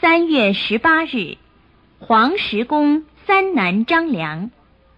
3月18日，黄石公三男张良。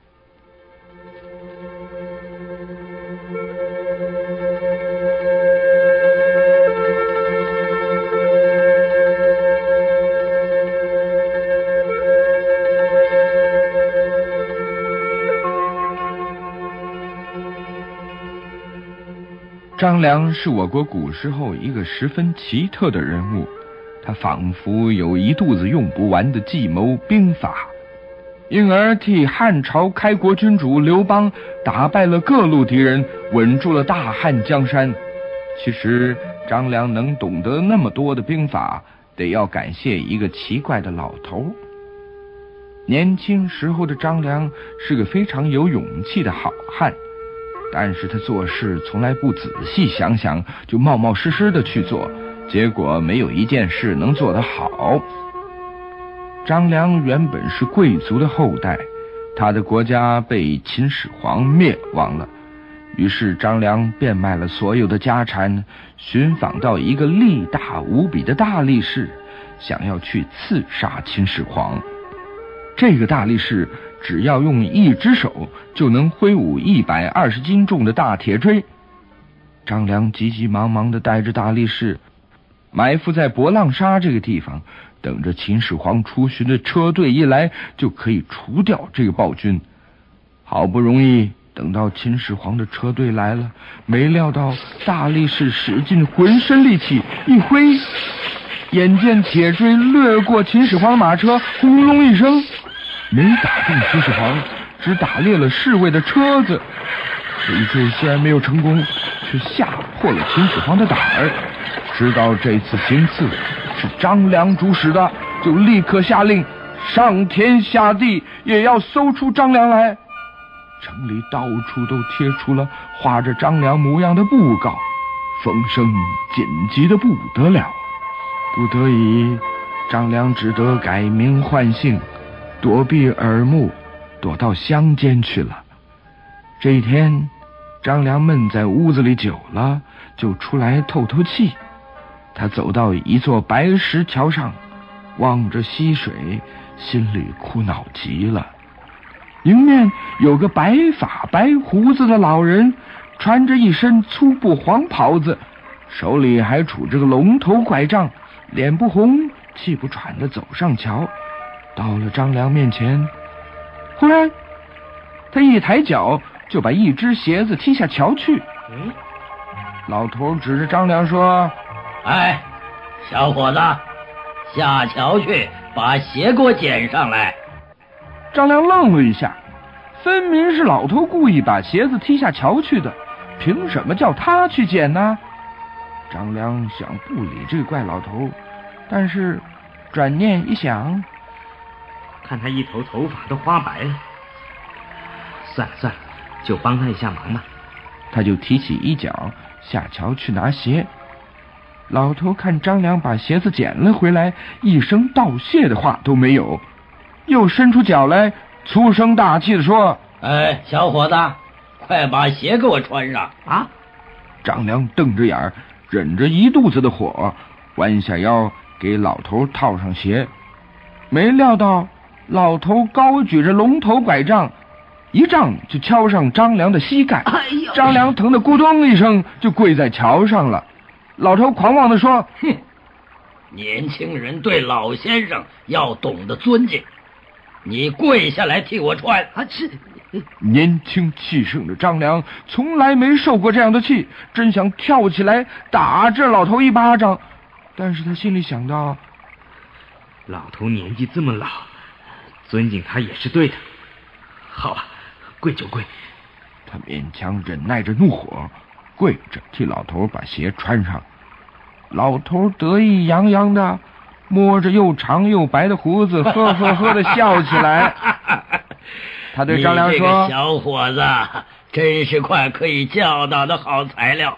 张良是我国古时候一个十分奇特的人物，他仿佛有一肚子用不完的计谋兵法，因而替汉朝开国君主刘邦打败了各路敌人，稳住了大汉江山。其实张良能懂得那么多的兵法，得要感谢一个奇怪的老头。年轻时候的张良是个非常有勇气的好汉，但是他做事从来不仔细想想，就冒冒失失的去做，结果没有一件事能做得好。张良原本是贵族的后代，他的国家被秦始皇灭亡了，于是张良变卖了所有的家产，寻访到一个力大无比的大力士，想要去刺杀秦始皇。这个大力士只要用一只手就能挥舞120斤重的大铁锥。张良急急忙忙地带着大力士埋伏在博浪沙这个地方，等着秦始皇出巡的车队一来，就可以除掉这个暴君。好不容易等到秦始皇的车队来了，没料到大力士使尽浑身力气一挥，眼见铁锥掠过秦始皇的马车，轰隆一声，没打中秦始皇，只打裂了侍卫的车子。这一锤虽然没有成功，却吓破了秦始皇的胆儿。知道这次行刺是张良主使的，就立刻下令上天下地也要搜出张良来。城里到处都贴出了画着张良模样的布告，风声紧急的不得了。不得已，张良只得改名换姓，躲避耳目，躲到乡间去了。这一天，张良闷在屋子里久了，就出来透透气。他走到一座白石桥上，望着溪水，心里苦恼极了。迎面有个白发白胡子的老人，穿着一身粗布黄袍子，手里还杵着个龙头拐杖，脸不红气不喘地走上桥，到了张良面前。忽然他一抬脚就把一只鞋子踢下桥去。老头指着张良说： 哎，小伙子，下桥去把鞋给我捡上来。 张良愣了一下，分明是老头故意把鞋子踢下桥去的，凭什么叫他去捡呢？张良想不理这个怪老头，但是转念一想， 看他一头头发都花白了，算了，就帮他一下忙吧。 他就提起衣角下桥去拿鞋。老头看张良把鞋子捡了回来，一声道谢的话都没有，又伸出脚来，粗声大气地说： 哎，小伙子，快把鞋给我穿上啊！ 张良瞪着眼儿，忍着一肚子的火，弯下腰给老头套上鞋。没料到老头高举着龙头拐杖，一杖就敲上张良的膝盖。张良疼得咕咚一声就跪在桥上了。老头狂妄地说： 哼，年轻人对老先生要懂得尊敬，你跪下来替我穿。 年轻气盛的张良从来没受过这样的气，真想跳起来打这老头一巴掌，但是他心里想到， 老头年纪这么老，尊敬他也是对的。好吧，跪就跪。 他勉强忍耐着怒火，跪着替老头把鞋穿上。老头得意洋洋的摸着又长又白的胡子，呵呵呵的笑起来。他对张良说： 你这个小伙子真是块可以教导的好材料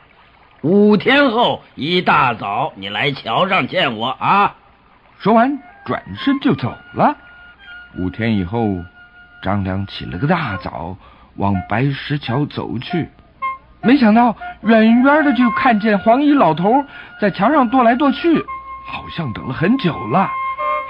，5天后一大早你来桥上见我啊！ 说完转身就走了。5天以后，张良起了个大早，往白石桥走去。没想到远远的就看见黄衣老头在墙上跺来跺去，好像等了很久了。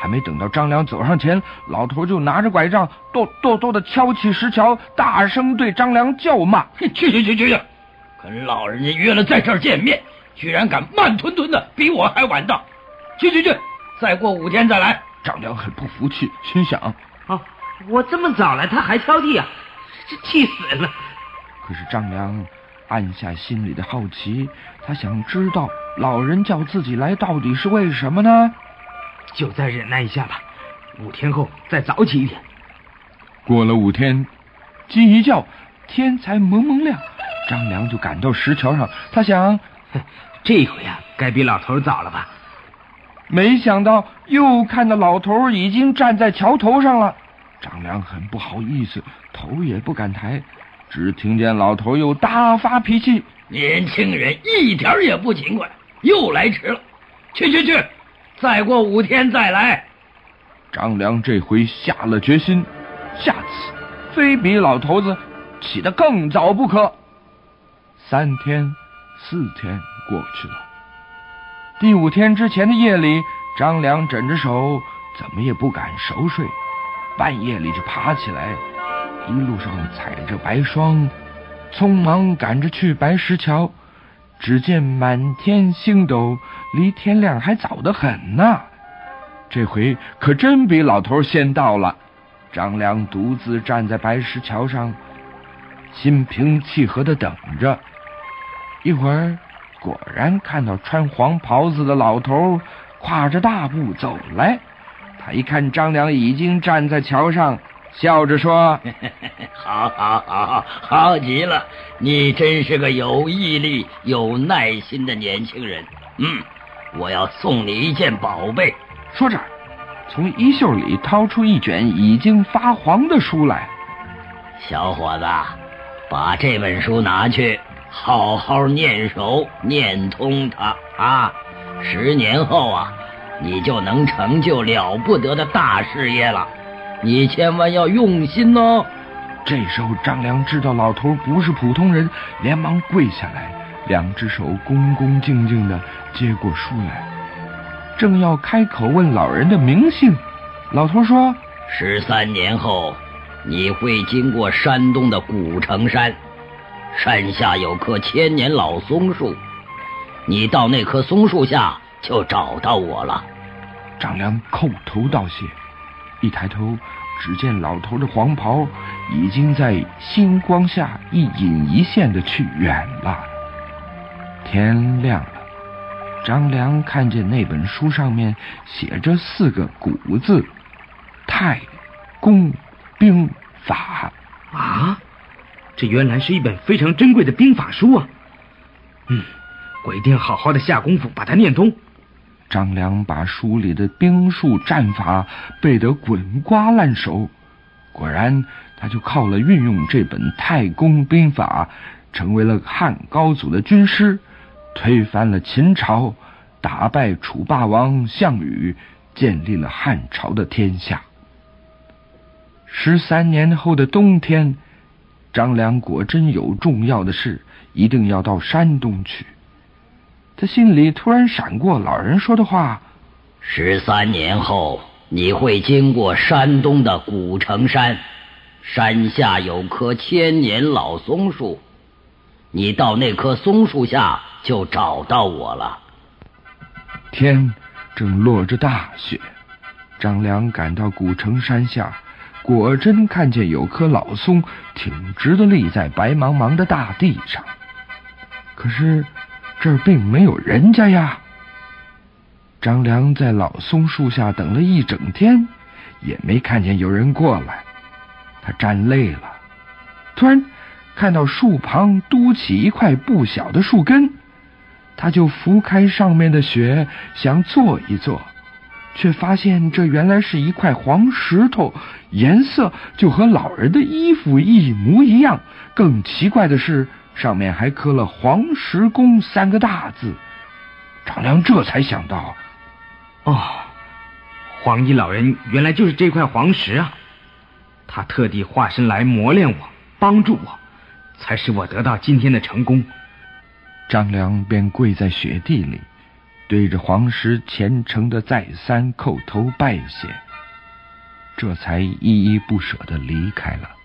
还没等到张良走上前，老头就拿着拐杖哆哆的敲起石桥，大声对张良叫骂： 去！跟老人家约了在这儿见面，居然敢慢吞吞的比我还晚到！去！再过5天再来。 张良很不服气，心想： 我这么早来，他还挑剔啊，这气死了。 可是张良按下心里的好奇，他想知道老人叫自己来到底是为什么呢？ 就再忍耐一下吧，5天后再早起一点。 过了5天，鸡一叫，天才蒙亮，张良就赶到石桥上。他想， 这回该比老头早了吧？ 没想到又看到老头已经站在桥头上了。张良很不好意思，头也不敢抬，只听见老头又大发脾气： 年轻人一点也不勤快，又来迟了。去！再过5天再来。 张良这回下了决心，下次非比老头子起得更早不可。3天4天过去了，第5天之前的夜里，张良枕着手，怎么也不敢熟睡，半夜里就爬起来，一路上踩着白霜，匆忙赶着去白石桥。只见满天星斗，离天亮还早得很呢。这回可真比老头先到了。张良独自站在白石桥上，心平气和地等着。一会儿，果然看到穿黄袍子的老头跨着大步走来。他一看张良已经站在桥上，笑着说： 好极了，你真是个有毅力有耐心的年轻人。我要送你一件宝贝。 说着从衣袖里掏出一卷已经发黄的书来。 小伙子，把这本书拿去好好念熟念通它啊！10年后你就能成就了不得的大事业了，你千万要用心哦。 这时候张良知道老头不是普通人，连忙跪下来，2只手恭恭敬敬地接过书来，正要开口问老人的名姓，老头说 ：13年后你会经过山东的古城山，山下有棵1000年老松树，你到那棵松树下就找到我了。 张良叩头道谢，一抬头只见老头的黄袍已经在星光下一隐一现的去远了。天亮了，张良看见那本书上面写着4个古字：太公兵法。 这原来是一本非常珍贵的兵法书啊！我一定好好的下功夫把它念通。 张良把书里的兵术战法背得滚瓜烂熟，果然他就靠了运用这本太公兵法，成为了汉高祖的军师，推翻了秦朝，打败楚霸王项羽，建立了汉朝的天下。13年后的冬天，张良果真有重要的事，一定要到山东去。他心里突然闪过老人说的话 ：13年后你会经过山东的古城山，山下有棵1000年老松树，你到那棵松树下就找到我了。 天正落着大雪，张良赶到古城山下，果真看见有棵老松挺直地立在白茫茫的大地上。可是这儿并没有人家呀。张良在老松树下等了一整天，也没看见有人过来。他站累了，突然看到树旁嘟起一块不小的树根，他就拂开上面的雪，想坐一坐，却发现这原来是一块黄石头，颜色就和老人的衣服一模一样。更奇怪的是，上面还刻了黄石公3个大字。张良这才想到， 黄衣老人原来就是这块黄石啊！他特地化身来磨练我，帮助我，才使我得到今天的成功。 张良便跪在雪地里， 对着黄石虔诚的再三叩头拜谢，这才依依不舍地离开了。